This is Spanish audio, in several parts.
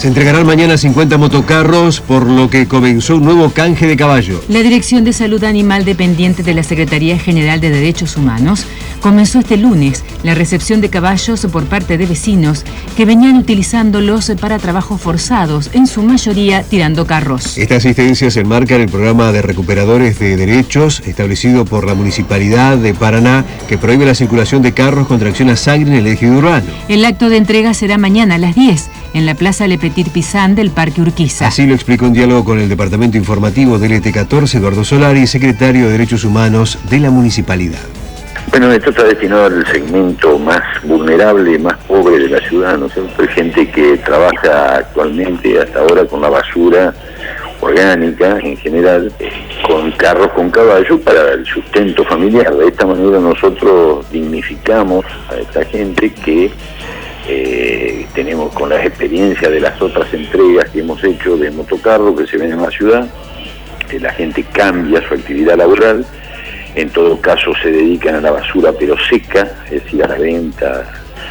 Se entregarán mañana 50 motocarros, por lo que comenzó un nuevo canje de caballo. La Dirección de Salud Animal, dependiente de la Secretaría General de Derechos Humanos, comenzó este lunes la recepción de caballos por parte de vecinos que venían utilizándolos para trabajos forzados, en su mayoría tirando carros. Esta asistencia se enmarca en el programa de recuperadores de derechos establecido por la Municipalidad de Paraná, que prohíbe la circulación de carros con tracción a sangre en el eje urbano. El acto de entrega será mañana a las 10 en la Plaza Le Petit Pizan del Parque Urquiza. Así lo explicó en diálogo con el Departamento Informativo del ET14, Eduardo Solari, secretario de Derechos Humanos de la Municipalidad. Bueno, esto está destinado al segmento más vulnerable, más pobre de la ciudad, ¿no es cierto? Hay gente que trabaja actualmente, hasta ahora, con la basura orgánica en general, con carros con caballo para el sustento familiar. De esta manera nosotros dignificamos a esta gente que tenemos con las experiencias de las otras entregas que hemos hecho de motocarro que se ven en la ciudad. La gente cambia su actividad laboral, en todo caso se dedican a la basura pero seca, es decir, a la venta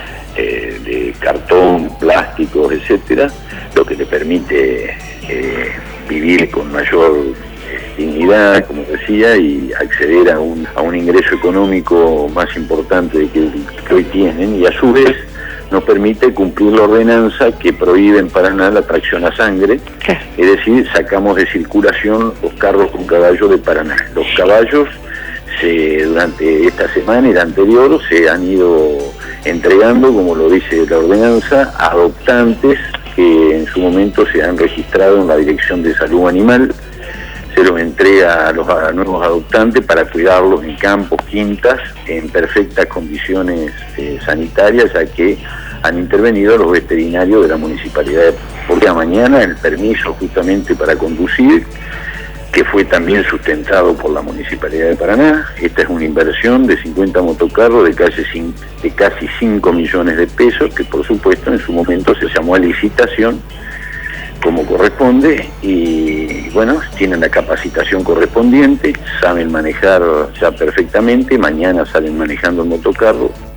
de cartón, plásticos, etcétera, lo que le permite vivir con mayor dignidad, como decía, y acceder a un ingreso económico más importante que hoy tienen, y a su vez nos permite cumplir la ordenanza que prohíbe en Paraná la tracción a sangre, es decir, sacamos de circulación los carros con caballo de Paraná. Los caballos durante esta semana y la anterior se han ido entregando, como lo dice la ordenanza, a adoptantes que en su momento se han registrado en la Dirección de Salud Animal. Se los entrega a los nuevos adoptantes para cuidarlos en campos, quintas, en perfectas condiciones sanitarias, ya que han intervenido los veterinarios de la municipalidad. Porque mañana el permiso justamente para conducir, que fue también sustentado por la Municipalidad de Paraná. Esta es una inversión de 50 motocarros de casi 5 millones de pesos, que por supuesto en su momento se llamó a licitación como corresponde, y bueno, tienen la capacitación correspondiente, saben manejar ya perfectamente, mañana salen manejando el motocarro